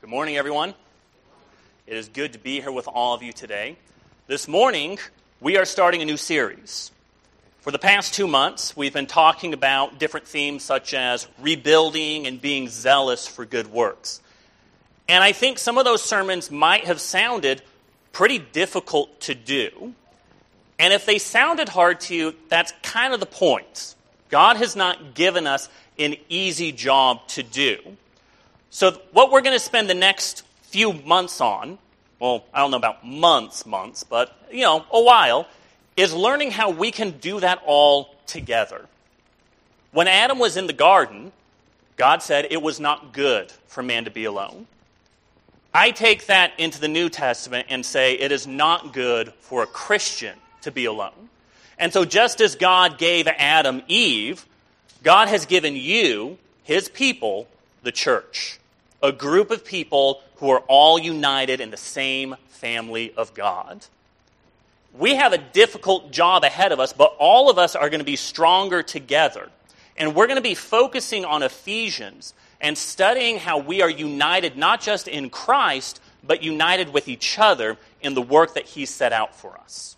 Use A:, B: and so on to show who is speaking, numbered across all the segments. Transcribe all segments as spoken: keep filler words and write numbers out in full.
A: Good morning, everyone. It is good to be here with all of you today. This morning, we are starting a new series. For the past two months, we've been talking about different themes such as rebuilding and being zealous for good works. And I think some of those sermons might have sounded pretty difficult to do. And if they sounded hard to you, that's kind of the point. God has not given us an easy job to do. So what we're going to spend the next few months on, well, I don't know about months, months, but, you know, a while, is learning how we can do that all together. When Adam was in the garden, God said it was not good for man to be alone. I take that into the New Testament and say it is not good for a Christian to be alone. And so just as God gave Adam Eve, God has given you, his people, the church, a group of people who are all united in the same family of God. We have a difficult job ahead of us, but all of us are going to be stronger together. And we're going to be focusing on Ephesians and studying how we are united not just in Christ, but united with each other in the work that he set out for us.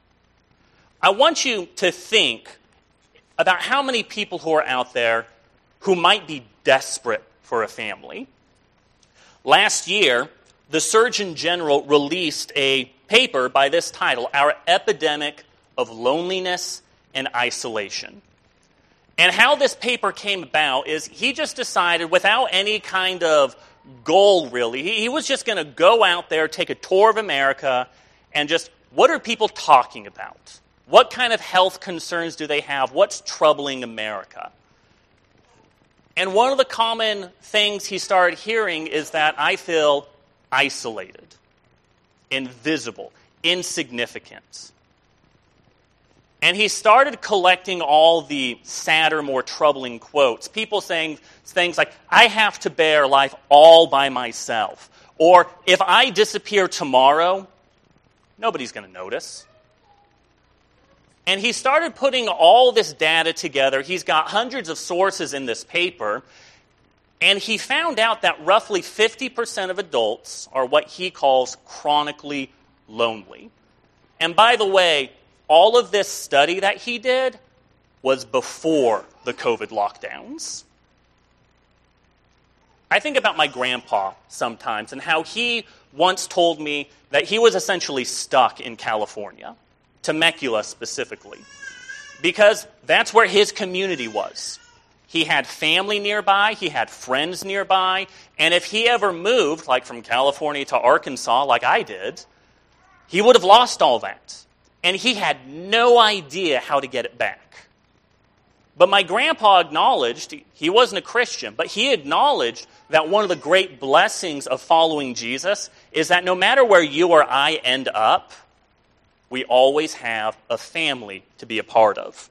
A: I want you to think about how many people who are out there who might be desperate for a family. Last year, the Surgeon General released a paper by this title, Our Epidemic of Loneliness and Isolation. And how this paper came about is he just decided, without any kind of goal really, he, he was just going to go out there, take a tour of America, and just, what are people talking about? What kind of health concerns do they have? What's troubling America? And one of the common things he started hearing is that I feel isolated, invisible, insignificant. And he started collecting all the sadder, more troubling quotes. People saying things like, I have to bear life all by myself. Or, if I disappear tomorrow, nobody's going to notice. And he started putting all this data together. He's got hundreds of sources in this paper. And he found out that roughly fifty percent of adults are what he calls chronically lonely. And by the way, all of this study that he did was before the COVID lockdowns. I think about my grandpa sometimes and how he once told me that he was essentially stuck in California. Temecula specifically, because that's where his community was. He had family nearby, he had friends nearby, and if he ever moved, like from California to Arkansas, like I did, he would have lost all that. And he had no idea how to get it back. But my grandpa acknowledged, he wasn't a Christian, but he acknowledged that one of the great blessings of following Jesus is that no matter where you or I end up, we always have a family to be a part of.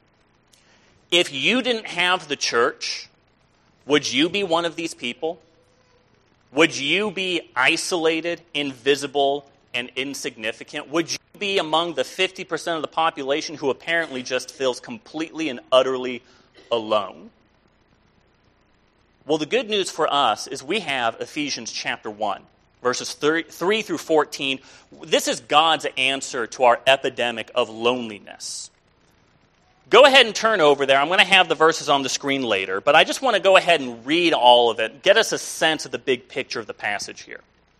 A: If you didn't have the church, would you be one of these people? Would you be isolated, invisible, and insignificant? Would you be among the fifty percent of the population who apparently just feels completely and utterly alone? Well, the good news for us is we have Ephesians chapter one. Verses three through fourteen, this is God's answer to our epidemic of loneliness. Go ahead and turn over there. I'm going to have the verses on the screen later, but I just want to go ahead and read all of it, get us a sense of the big picture of the passage here.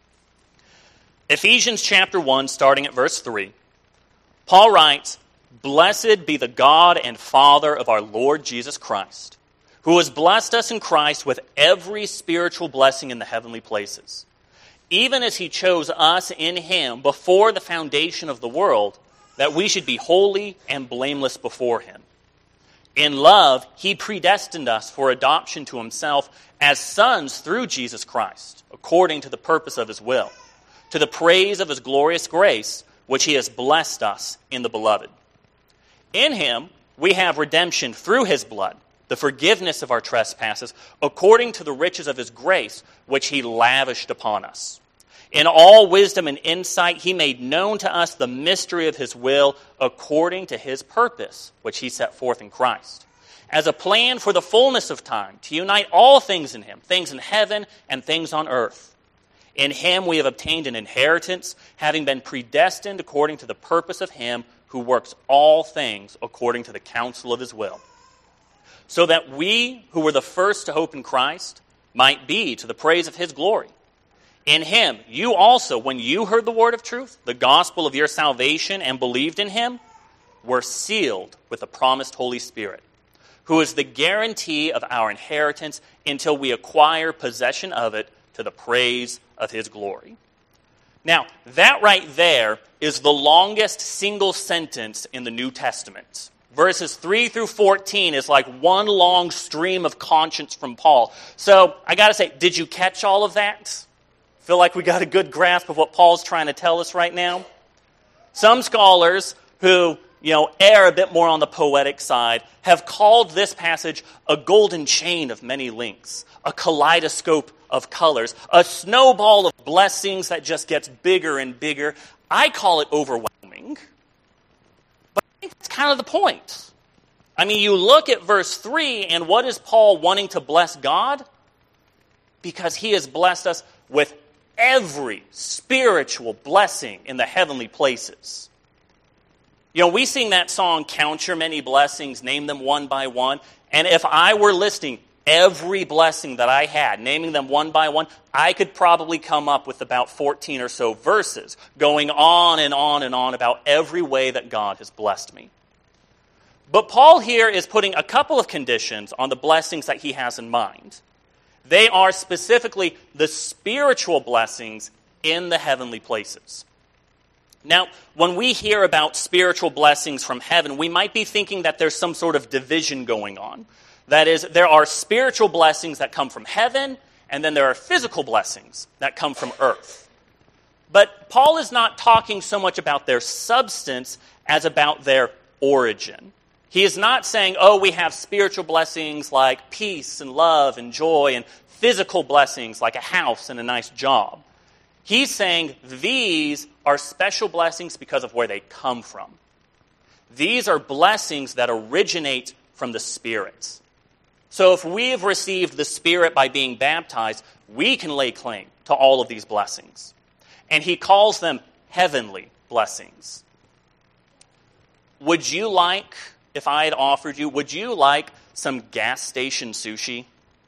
A: Ephesians chapter one, starting at verse three, Paul writes, Blessed be the God and Father of our Lord Jesus Christ, who has blessed us in Christ with every spiritual blessing in the heavenly places, even as he chose us in him before the foundation of the world, that we should be holy and blameless before him. In love, he predestined us for adoption to himself as sons through Jesus Christ, according to the purpose of his will, to the praise of his glorious grace, which he has blessed us in the beloved. In him, we have redemption through his blood, the forgiveness of our trespasses, according to the riches of his grace, which he lavished upon us. In all wisdom and insight, he made known to us the mystery of his will, according to his purpose, which he set forth in Christ, as a plan for the fullness of time, to unite all things in him, things in heaven and things on earth. In him we have obtained an inheritance, having been predestined according to the purpose of him who works all things according to the counsel of his will, so that we who were the first to hope in Christ might be to the praise of his glory. In him you also, when you heard the word of truth, the gospel of your salvation, and believed in him, were sealed with the promised Holy Spirit, who is the guarantee of our inheritance until we acquire possession of it to the praise of his glory. Now, that right there is the longest single sentence in the New Testament. Verses three through fourteen is like one long stream of conscience from Paul. So, I got to say, did you catch all of that? Feel like we got a good grasp of what Paul's trying to tell us right now? Some scholars who, you know, err a bit more on the poetic side have called this passage a golden chain of many links, a kaleidoscope of colors, a snowball of blessings that just gets bigger and bigger. I call it overwhelming. But I think that's kind of the point. I mean, you look at verse three, and what is Paul wanting to bless God? Because he has blessed us with every spiritual blessing in the heavenly places. You know, we sing that song, Count Your Many Blessings, Name Them One by One. And if I were listing every blessing that I had, naming them one by one, I could probably come up with about fourteen or so verses going on and on and on about every way that God has blessed me. But Paul here is putting a couple of conditions on the blessings that he has in mind. They are specifically the spiritual blessings in the heavenly places. Now, when we hear about spiritual blessings from heaven, we might be thinking that there's some sort of division going on. That is, there are spiritual blessings that come from heaven, and then there are physical blessings that come from earth. But Paul is not talking so much about their substance as about their origin. He is not saying, oh, we have spiritual blessings like peace and love and joy, and physical blessings like a house and a nice job. He's saying these are special blessings because of where they come from. These are blessings that originate from the Spirit. So if we have received the Spirit by being baptized, we can lay claim to all of these blessings. And he calls them heavenly blessings. Would you like, if I had offered you, would you like some gas station sushi?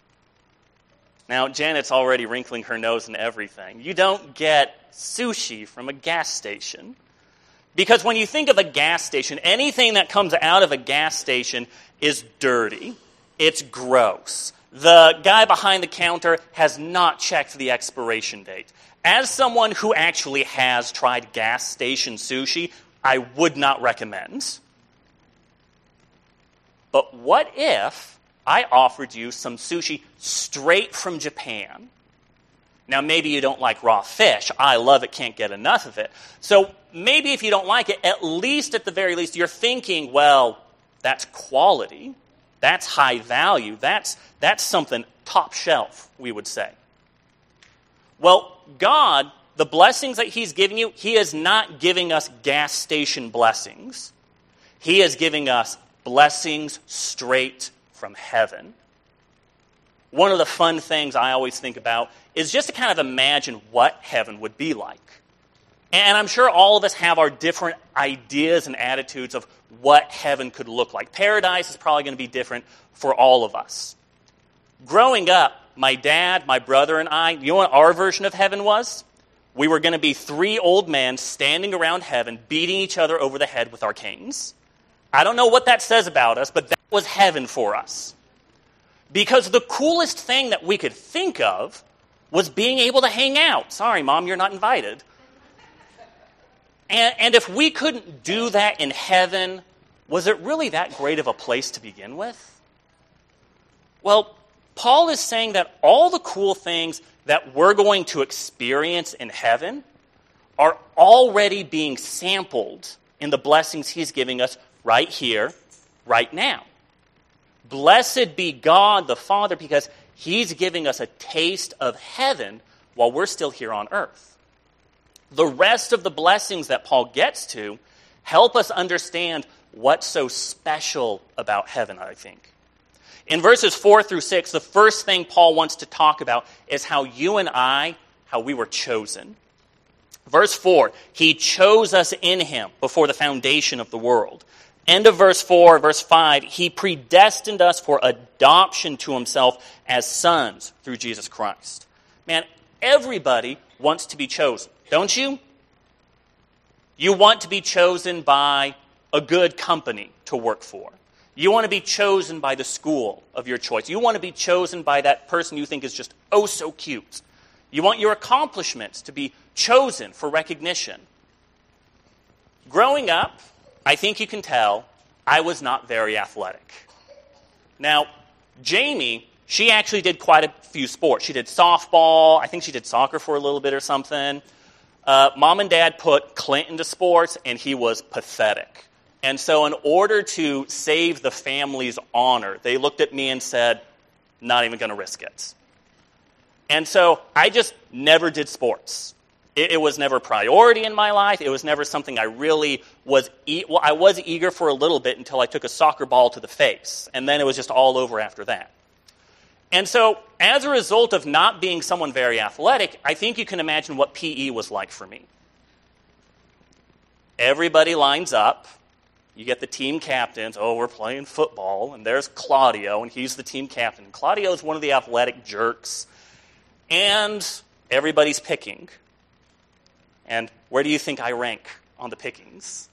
A: Now, Janet's already wrinkling her nose and everything. You don't get sushi from a gas station. Because when you think of a gas station, anything that comes out of a gas station is dirty. It's gross. The guy behind the counter has not checked the expiration date. As someone who actually has tried gas station sushi, I would not recommend. But what if I offered you some sushi straight from Japan? Now, maybe you don't like raw fish. I love it, can't get enough of it. So maybe if you don't like it, at least, at the very least, you're thinking, well, that's quality. That's high value. That's, that's something top shelf, we would say. Well, God, the blessings that he's giving you, he is not giving us gas station blessings. He is giving us blessings straight from heaven. One of the fun things I always think about is just to kind of imagine what heaven would be like. And I'm sure all of us have our different ideas and attitudes of what heaven could look like. Paradise is probably going to be different for all of us. Growing up, my dad, my brother, and I, you know what our version of heaven was? We were going to be three old men standing around heaven, beating each other over the head with our canes. I don't know what that says about us, but that was heaven for us. Because the coolest thing that we could think of was being able to hang out. Sorry, Mom, you're not invited. And, and if we couldn't do that in heaven, was it really that great of a place to begin with? Well, Paul is saying that all the cool things that we're going to experience in heaven are already being sampled in the blessings he's giving us right here, right now. Blessed be God the Father, because he's giving us a taste of heaven while we're still here on earth. The rest of the blessings that Paul gets to help us understand what's so special about heaven, I think. In verses four through six, the first thing Paul wants to talk about is how you and I how we were chosen. Verse four, he chose us in him before the foundation of the world. End of verse four, verse five, he predestined us for adoption to himself as sons through Jesus Christ. Man, everybody wants to be chosen, don't you? You want to be chosen by a good company to work for. You want to be chosen by the school of your choice. You want to be chosen by that person you think is just oh so cute. You want your accomplishments to be chosen for recognition. Growing up, I think you can tell, I was not very athletic. Now, Jamie, she actually did quite a few sports. She did softball. I think she did soccer for a little bit or something. Uh, Mom and Dad put Clint into sports, and he was pathetic. And so in order to save the family's honor, they looked at me and said, not even going to risk it. And so I just never did sports. It, it was never a priority in my life. It was never something I really was... E- well, I was eager for a little bit until I took a soccer ball to the face. And then it was just all over after that. And so as a result of not being someone very athletic, I think you can imagine what P E was like for me. Everybody lines up. You get the team captains. Oh, we're playing football. And there's Claudio, and he's the team captain. Claudio is one of the athletic jerks. And everybody's picking. And where do you think I rank on the pickings?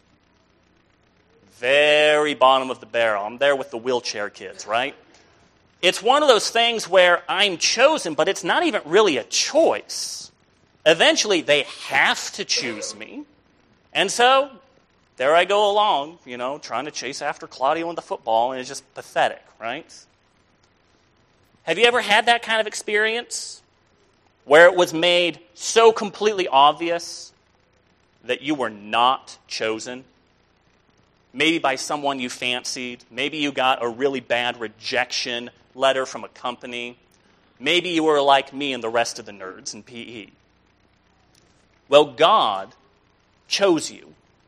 A: Very bottom of the barrel. I'm there with the wheelchair kids, right? It's one of those things where I'm chosen, but it's not even really a choice. Eventually, they have to choose me. And so... there I go along, you know, trying to chase after Claudio in the football, and it's just pathetic, right? Have you ever had that kind of experience where it was made so completely obvious that you were not chosen? Maybe by someone you fancied. Maybe you got a really bad rejection letter from a company. Maybe you were like me and the rest of the nerds in P E. Well, God chose you.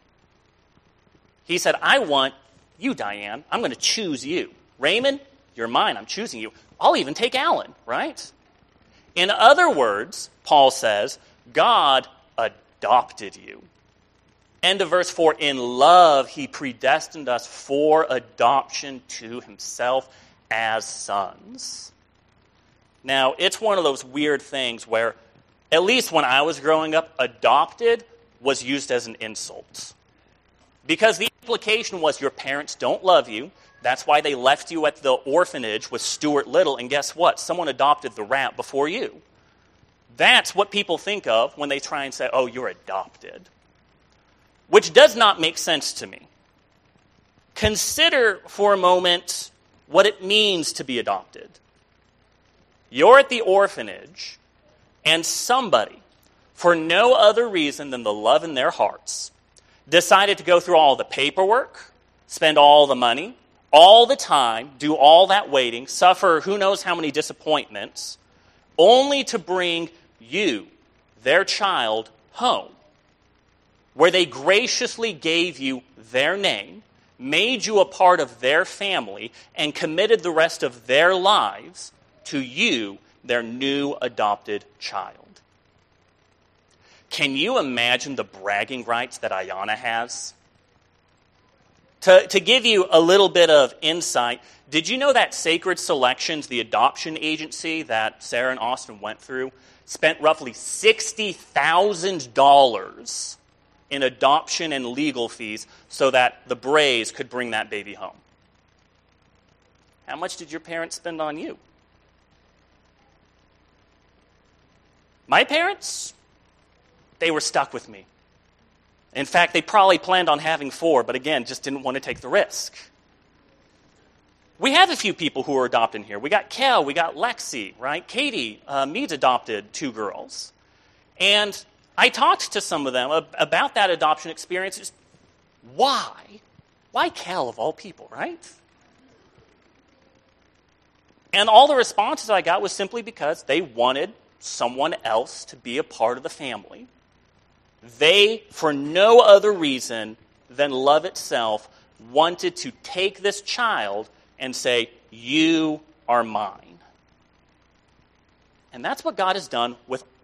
A: He said, I want you, Diane. I'm going to choose you. Raymond, you're mine. I'm choosing you. I'll even take Alan, right? In other words, Paul says, God adopted you. End of verse four, in love he predestined us for adoption to himself as sons. Now, it's one of those weird things where, at least when I was growing up, adopted was used as an insult. Because the implication was your parents don't love you. That's why they left you at the orphanage with Stuart Little. And guess what? Someone adopted the rat before you. That's what people think of when they try and say, oh, you're adopted. Which does not make sense to me. Consider for a moment what it means to be adopted. You're at the orphanage, and somebody, for no other reason than the love in their hearts, decided to go through all the paperwork, spend all the money, all the time, do all that waiting, suffer who knows how many disappointments, only to bring you, their child, home, where they graciously gave you their name, made you a part of their family, and committed the rest of their lives to you, their new adopted child. Can you imagine the bragging rights that Ayana has? To, to give you a little bit of insight, did you know that Sacred Selections, the adoption agency that Sarah and Austin went through, spent roughly sixty thousand dollars in adoption and legal fees so that the Brays could bring that baby home? How much did your parents spend on you? My parents? They were stuck with me. In fact, they probably planned on having four, but again, just didn't want to take the risk. We have a few people who are adopted here. We got Kel, we got Lexi, right? Katie, uh, Mead's adopted two girls. And I talked to some of them about that adoption experience. Just, why? Why Kel of all people, right? And all the responses I got was simply because they wanted someone else to be a part of the family. They, for no other reason than love itself, wanted to take this child and say, you are mine. And that's what God has done with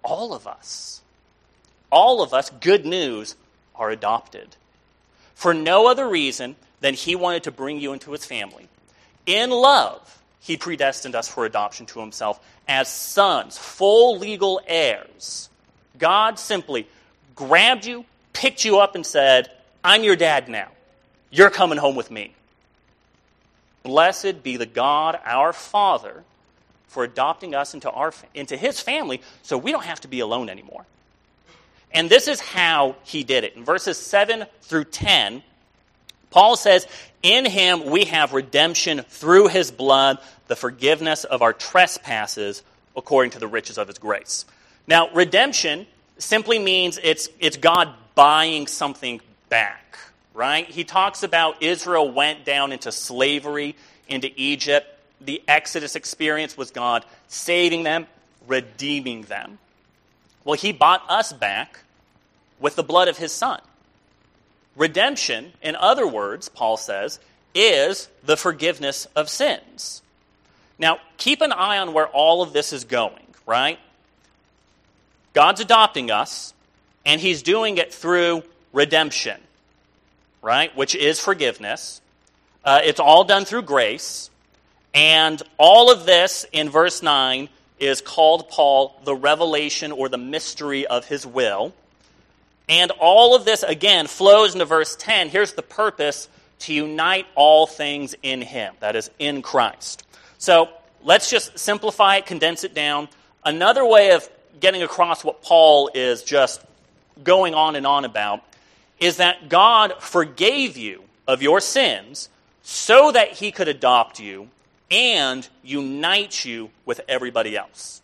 A: all of us, all of us, good news, are adopted. For no other reason than he wanted to bring you into his family. In love, he predestined us for adoption to himself as sons, full legal heirs. God simply grabbed you, picked you up, and said, I'm your dad now. You're coming home with me. Blessed be the God, our Father, for adopting us into, our, into his family so we don't have to be alone anymore. And this is how he did it. In verses seven through ten, Paul says, in him we have redemption through his blood, the forgiveness of our trespasses according to the riches of his grace. Now, redemption simply means it's, it's God buying something back, right? He talks about Israel went down into slavery, into Egypt. The Exodus experience was God saving them, redeeming them. Well, he bought us back with the blood of his son. Redemption, in other words, Paul says, is the forgiveness of sins. Now, keep an eye on where all of this is going, right? God's adopting us, and he's doing it through redemption, right? Which is forgiveness. Uh, it's all done through grace. And all of this in verse nine is called Paul the revelation or the mystery of his will. And all of this, again, flows into verse ten. Here's the purpose: to unite all things in him, that is, in Christ. So let's just simplify it, condense it down. Another way of getting across what Paul is just going on and on about is that God forgave you of your sins so that he could adopt you and unite you with everybody else.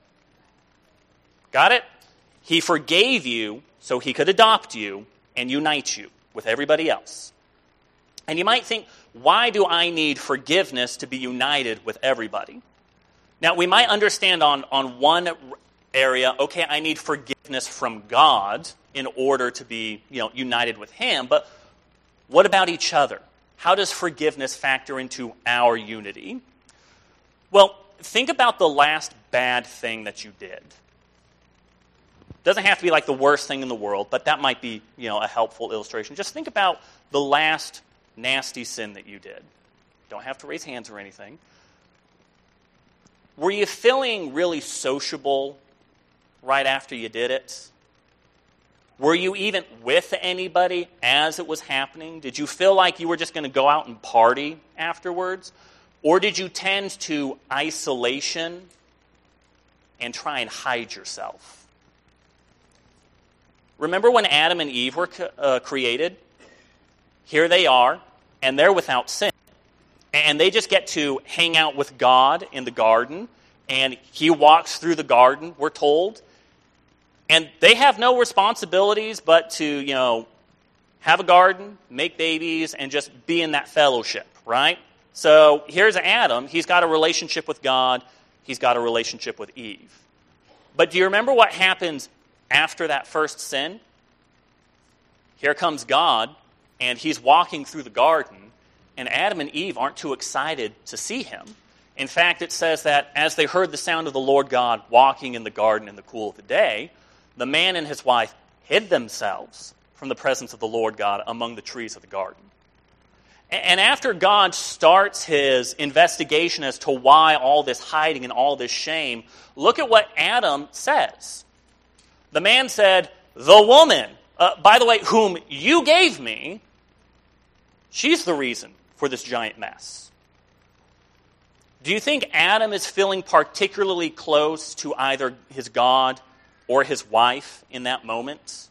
A: Got it? He forgave you so he could adopt you and unite you with everybody else. And you might think, why do I need forgiveness to be united with everybody? Now, we might understand on, on one area, okay, I need forgiveness from God in order to be, you know, united with him, but what about each other? How does forgiveness factor into our unity? Well, think about the last bad thing that you did. Doesn't have to be like the worst thing in the world, but that might be, you know, a helpful illustration. Just think about the last nasty sin that you did. Don't have to raise hands or anything. Were you feeling really sociable right after you did it? Were you even with anybody as it was happening? Did you feel like you were just going to go out and party afterwards? Or did you tend to isolation and try and hide yourself? Remember when Adam and Eve were uh, created? Here they are, and they're without sin. And they just get to hang out with God in the garden, and he walks through the garden, we're told. And they have no responsibilities but to, you know, have a garden, make babies, and just be in that fellowship, right? So here's Adam. He's got a relationship with God. He's got a relationship with Eve. But do you remember what happens after that first sin? Here comes God, and he's walking through the garden, and Adam and Eve aren't too excited to see him. In fact, it says that as they heard the sound of the Lord God walking in the garden in the cool of the day, the man and his wife hid themselves from the presence of the Lord God among the trees of the garden. And after God starts his investigation as to why all this hiding and all this shame, look at what Adam says. The man said, the woman, uh, by the way, whom you gave me, she's the reason for this giant mess. Do you think Adam is feeling particularly close to either his God or his wife in that moment?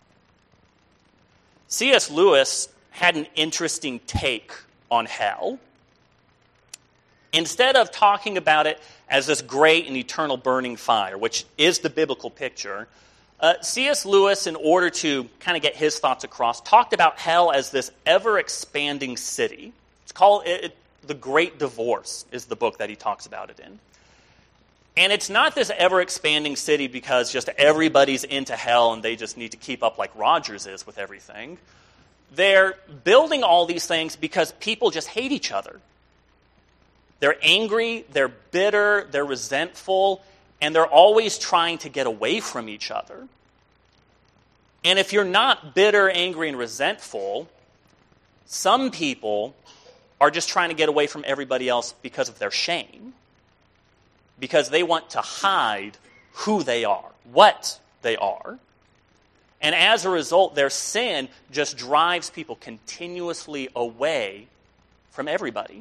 A: C S Lewis had an interesting take on hell. Instead of talking about it as this great and eternal burning fire, which is the biblical picture, uh, C S Lewis, in order to kind of get his thoughts across, talked about hell as this ever-expanding city. It's called it, it, The Great Divorce is the book that he talks about it in. And it's not this ever-expanding city because just everybody's into hell and they just need to keep up like Rogers is with everything. They're building all these things because people just hate each other. They're angry, they're bitter, they're resentful, and they're always trying to get away from each other. And if you're not bitter, angry, and resentful, some people are just trying to get away from everybody else because of their shame, because they want to hide who they are, what they are. And as a result, their sin just drives people continuously away from everybody.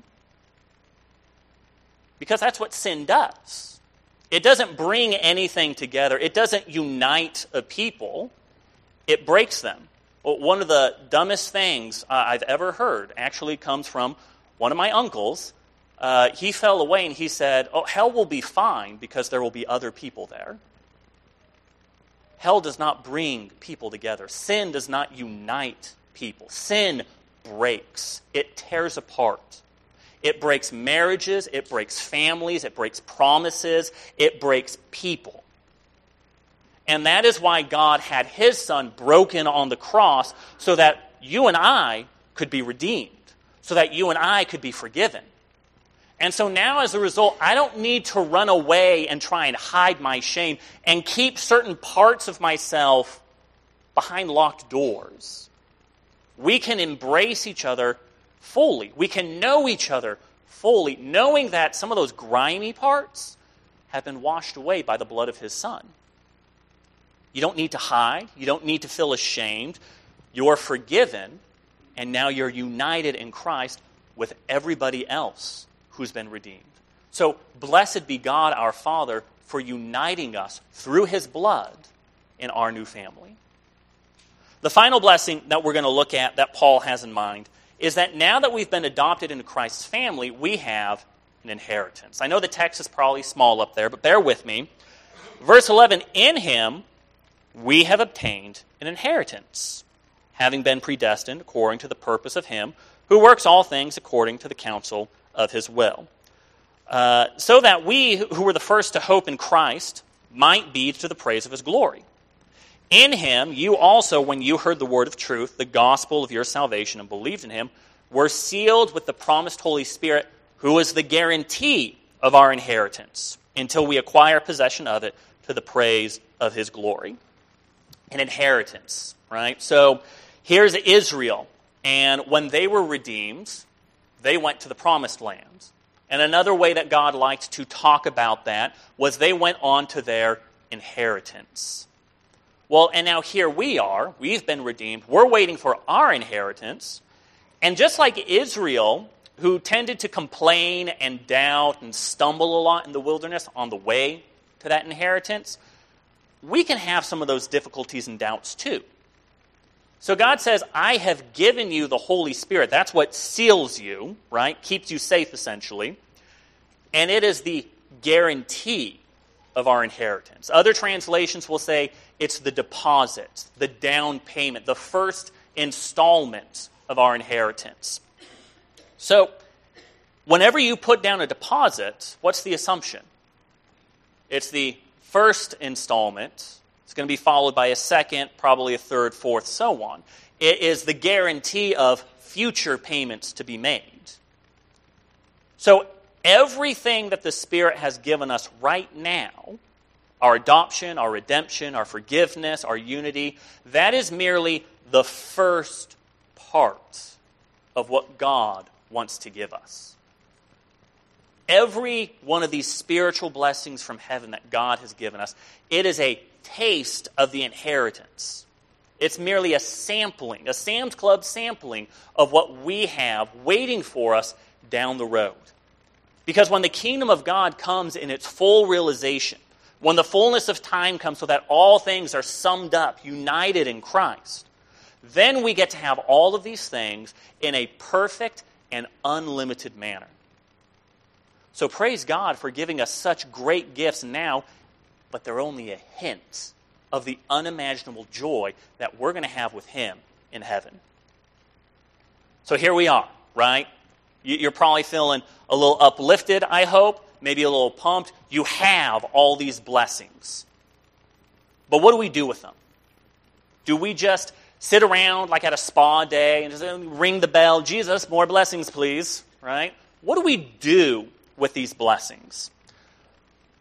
A: Because that's what sin does. It doesn't bring anything together. It doesn't unite a people. It breaks them. Well, one of the dumbest things uh, I've ever heard actually comes from one of my uncles. Uh, he fell away and he said, oh, hell will be fine because there will be other people there. Hell does not bring people together. Sin does not unite people. Sin breaks. It tears apart. It breaks marriages. It breaks families. It breaks promises. It breaks people. And that is why God had his Son broken on the cross so that you and I could be redeemed, so that you and I could be forgiven. And so now, as a result, I don't need to run away and try and hide my shame and keep certain parts of myself behind locked doors. We can embrace each other fully. We can know each other fully, knowing that some of those grimy parts have been washed away by the blood of his Son. You don't need to hide. You don't need to feel ashamed. You're forgiven, and now you're united in Christ with everybody else who's been redeemed. So blessed be God our Father for uniting us through his blood in our new family. The final blessing that we're going to look at that Paul has in mind is that now that we've been adopted into Christ's family, we have an inheritance. I know the text is probably small up there, but bear with me. Verse eleven, in him we have obtained an inheritance, having been predestined according to the purpose of him who works all things according to the counsel of his will, uh, so that we who were the first to hope in Christ might be to the praise of his glory. In him, you also, when you heard the word of truth, the gospel of your salvation, and believed in him, were sealed with the promised Holy Spirit, who is the guarantee of our inheritance, until we acquire possession of it to the praise of his glory. An inheritance, right? So here's Israel, and when they were redeemed, they went to the promised land. And another way that God liked to talk about that was they went on to their inheritance. Well, and now here we are. We've been redeemed. We're waiting for our inheritance. And just like Israel, who tended to complain and doubt and stumble a lot in the wilderness on the way to that inheritance, we can have some of those difficulties and doubts too. So God says, I have given you the Holy Spirit. That's what seals you, right? Keeps you safe, essentially. And it is the guarantee of our inheritance. Other translations will say it's the deposit, the down payment, the first installment of our inheritance. So, whenever you put down a deposit, what's the assumption? It's the first installment. It's going to be followed by a second, probably a third, fourth, so on. It is the guarantee of future payments to be made. So everything that the Spirit has given us right now, our adoption, our redemption, our forgiveness, our unity, that is merely the first part of what God wants to give us. Every one of these spiritual blessings from heaven that God has given us, it is a taste of the inheritance. It's merely a sampling, a Sam's Club sampling of what we have waiting for us down the road. Because when the kingdom of God comes in its full realization, when the fullness of time comes so that all things are summed up, united in Christ, then we get to have all of these things in a perfect and unlimited manner. So praise God for giving us such great gifts now, but they're only a hint of the unimaginable joy that we're going to have with him in heaven. So here we are, right? You're probably feeling a little uplifted, I hope, maybe a little pumped. You have all these blessings. But what do we do with them? Do we just sit around like at a spa day and just ring the bell, Jesus, more blessings, please, right? What do we do with these blessings?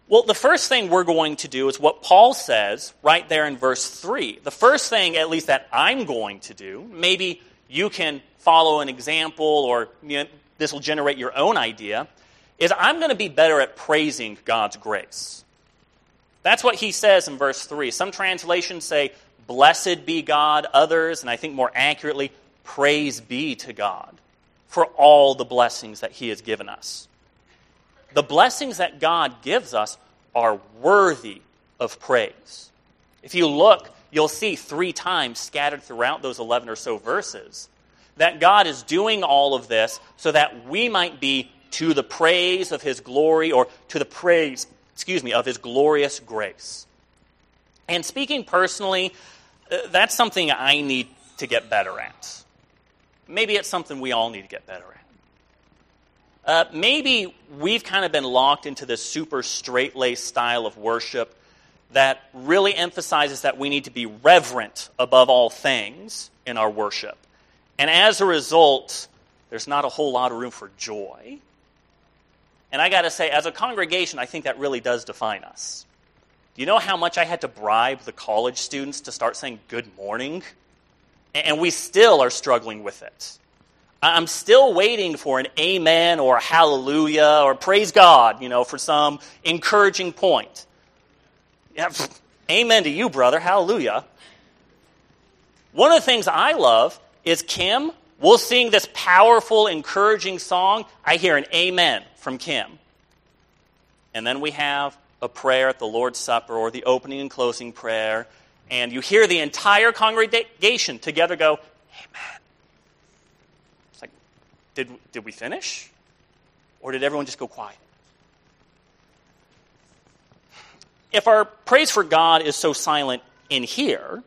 A: Well, the first thing we're going to do is what Paul says right there in verse three. The first thing, at least, that I'm going to do, maybe you can follow an example or you know, this will generate your own idea, is I'm going to be better at praising God's grace. That's what he says in verse three. Some translations say, blessed be God. Others, and I think more accurately, praise be to God for all the blessings that he has given us. The blessings that God gives us are worthy of praise. If you look, you'll see three times scattered throughout those eleven or so verses that God is doing all of this so that we might be to the praise of his glory or to the praise, excuse me, of his glorious grace. And speaking personally, that's something I need to get better at. Maybe it's something we all need to get better at. Uh, maybe we've kind of been locked into this super straight-laced style of worship that really emphasizes that we need to be reverent above all things in our worship. And as a result, there's not a whole lot of room for joy. And I got to say, as a congregation, I think that really does define us. Do you know how much I had to bribe the college students to start saying good morning? And we still are struggling with it. I'm still waiting for an amen or a hallelujah or praise God, you know, for some encouraging point. Yeah, amen to you, brother. Hallelujah. One of the things I love is Kim. We'll sing this powerful, encouraging song. I hear an amen from Kim. And then we have a prayer at the Lord's Supper or the opening and closing prayer. And you hear the entire congregation together go, amen. It's like, did, did we finish? Or did everyone just go quiet? If our praise for God is so silent in here,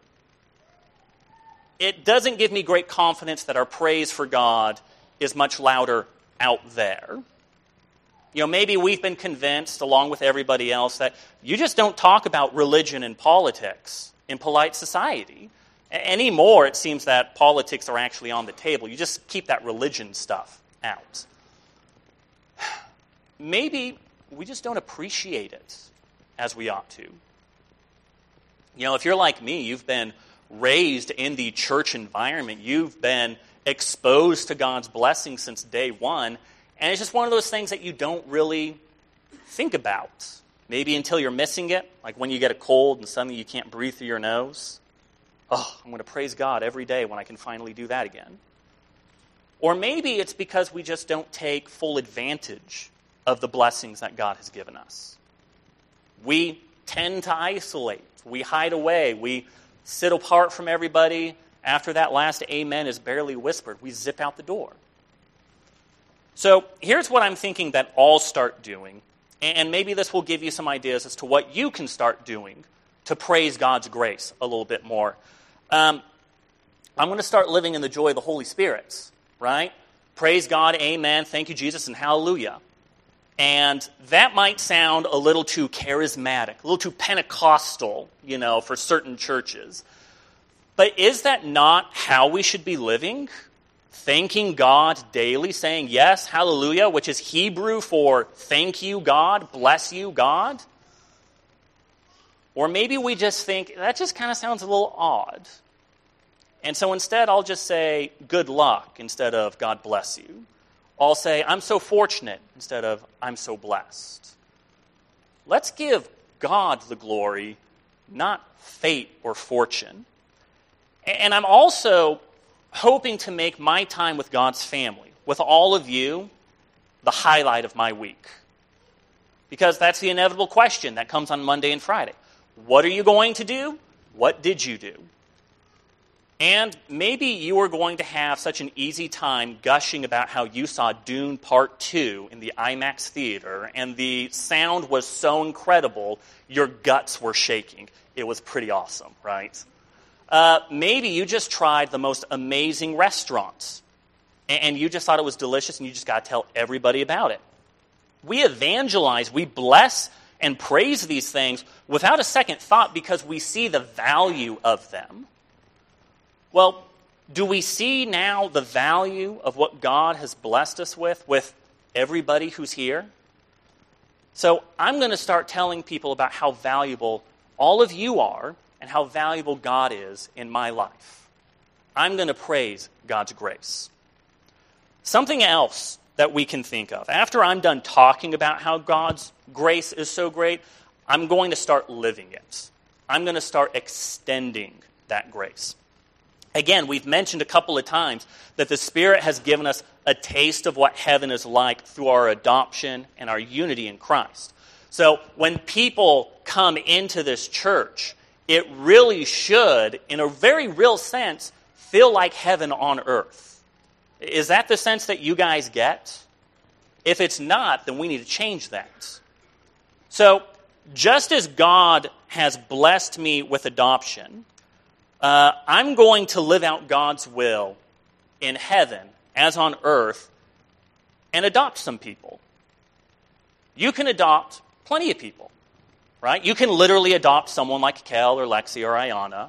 A: it doesn't give me great confidence that our praise for God is much louder out there. You know, maybe we've been convinced, along with everybody else, that you just don't talk about religion and politics in polite society. Anymore, it seems that politics are actually on the table. You just keep that religion stuff out. Maybe we just don't appreciate it as we ought to. You know, if you're like me, you've been raised in the church environment. You've been exposed to God's blessing since day one. And it's just one of those things that you don't really think about. Maybe until you're missing it, like when you get a cold and suddenly you can't breathe through your nose. Oh, I'm going to praise God every day when I can finally do that again. Or maybe it's because we just don't take full advantage of the blessings that God has given us. We tend to isolate. We hide away. We sit apart from everybody. After that last amen is barely whispered, we zip out the door. So here's what I'm thinking that I'll start doing, and maybe this will give you some ideas as to what you can start doing to praise God's grace a little bit more. Um, I'm going to start living in the joy of the Holy Spirit, right? Praise God, amen, thank you, Jesus, and hallelujah. And that might sound a little too charismatic, a little too Pentecostal, you know, for certain churches. But is that not how we should be living? Thanking God daily, saying yes, hallelujah, which is Hebrew for thank you, God, bless you, God. Or maybe we just think, that just kind of sounds a little odd. And so instead, I'll just say good luck instead of God bless you. I'll say I'm so fortunate instead of I'm so blessed. Let's give God the glory, not fate or fortune. And I'm also hoping to make my time with God's family, with all of you, the highlight of my week. Because that's the inevitable question that comes on Monday and Friday. What are you going to do? What did you do? And maybe you are going to have such an easy time gushing about how you saw Dune Part two in the IMAX theater, and the sound was so incredible, your guts were shaking. It was pretty awesome, right? Uh, maybe you just tried the most amazing restaurants, and you just thought it was delicious, and you just got to tell everybody about it. We evangelize, we bless and praise these things without a second thought because we see the value of them. Well, do we see now the value of what God has blessed us with, with everybody who's here? So I'm going to start telling people about how valuable all of you are and how valuable God is in my life. I'm going to praise God's grace. Something else that we can think of. After I'm done talking about how God's grace is so great, I'm going to start living it. I'm going to start extending that grace. Again, we've mentioned a couple of times that the Spirit has given us a taste of what heaven is like through our adoption and our unity in Christ. So when people come into this church, it really should, in a very real sense, feel like heaven on earth. Is that the sense that you guys get? If it's not, then we need to change that. So, just as God has blessed me with adoption, uh, I'm going to live out God's will in heaven as on earth and adopt some people. You can adopt plenty of people, right? You can literally adopt someone like Kel or Lexi or Ayana.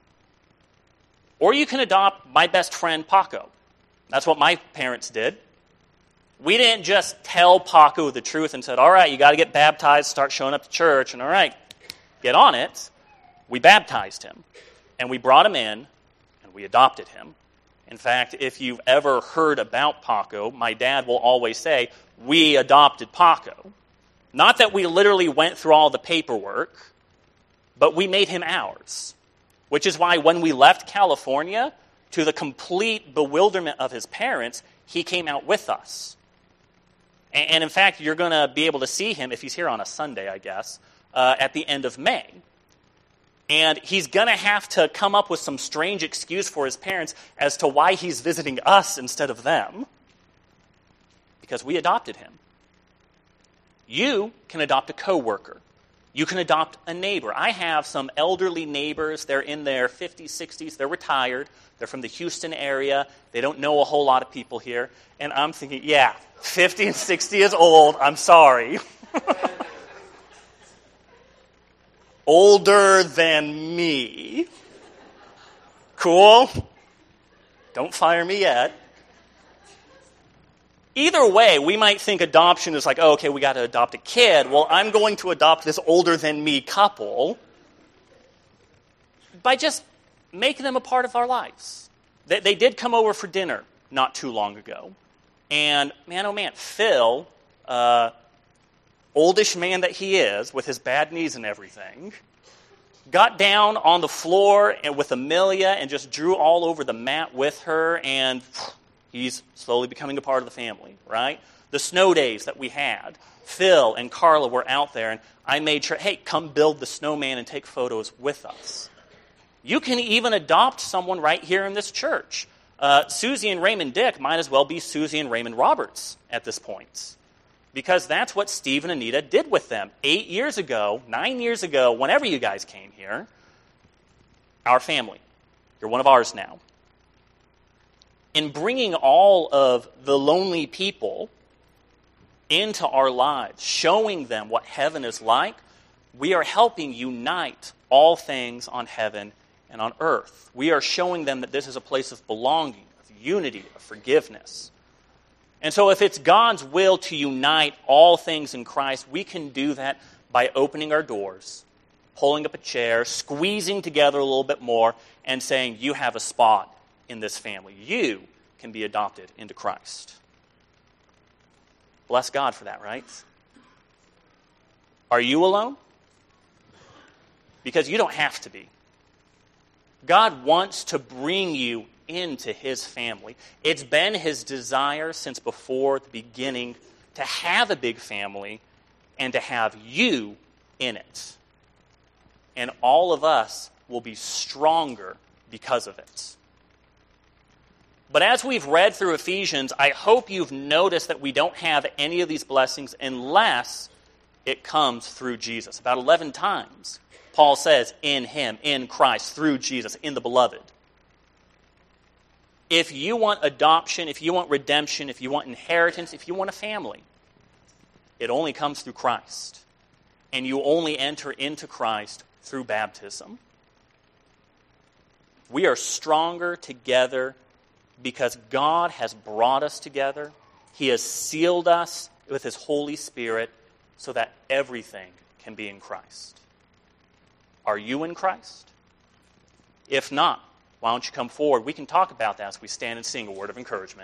A: Or you can adopt my best friend, Paco. That's what my parents did. We didn't just tell Paco the truth and said, all right, you got to get baptized, start showing up to church, and all right, get on it. We baptized him, and we brought him in, and we adopted him. In fact, if you've ever heard about Paco, my dad will always say, we adopted Paco. Not that we literally went through all the paperwork, but we made him ours. Which is why when we left California, to the complete bewilderment of his parents, he came out with us. And in fact, you're going to be able to see him, if he's here on a Sunday, I guess, uh, at the end of May. And he's going to have to come up with some strange excuse for his parents as to why he's visiting us instead of them. Because we adopted him. You can adopt a coworker. You can adopt a neighbor. I have some elderly neighbors. They're in their fifties, sixties. They're retired. They're from the Houston area. They don't know a whole lot of people here. And I'm thinking, yeah, fifty and sixty is old. I'm sorry. Older than me. Cool. Don't fire me yet. Either way, we might think adoption is like, oh, okay, we got to adopt a kid. Well, I'm going to adopt this older than me couple by just making them a part of our lives. They, they did come over for dinner not too long ago. And man, oh man, Phil, uh, oldish man that he is, with his bad knees and everything, got down on the floor and with Amelia and just drew all over the mat with her, and he's slowly becoming a part of the family, right? The snow days that we had, Phil and Carla were out there, and I made sure, hey, come build the snowman and take photos with us. You can even adopt someone right here in this church. Uh, Susie and Raymond Dick might as well be Susie and Raymond Roberts at this point. Because that's what Steve and Anita did with them. Eight years ago, nine years ago, whenever you guys came here, our family. You're one of ours now. In bringing all of the lonely people into our lives, showing them what heaven is like, we are helping unite all things on heaven and on earth. We are showing them that this is a place of belonging, of unity, of forgiveness. And so if it's God's will to unite all things in Christ, we can do that by opening our doors, pulling up a chair, squeezing together a little bit more, and saying, you have a spot in this family. You can be adopted into Christ. Bless God for that, right? Are you alone? Because you don't have to be. God wants to bring you into his family. It's been his desire since before the beginning to have a big family and to have you in it. And all of us will be stronger because of it. But as we've read through Ephesians, I hope you've noticed that we don't have any of these blessings unless it comes through Jesus. About eleven times, Paul says, in him, in Christ, through Jesus, in the beloved. If you want adoption, if you want redemption, if you want inheritance, if you want a family, it only comes through Christ. And you only enter into Christ through baptism. We are stronger together because God has brought us together. He has sealed us with his Holy Spirit, so that everything can be in Christ. Are you in Christ? If not, why don't you come forward? We can talk about that as we stand and sing a word of encouragement.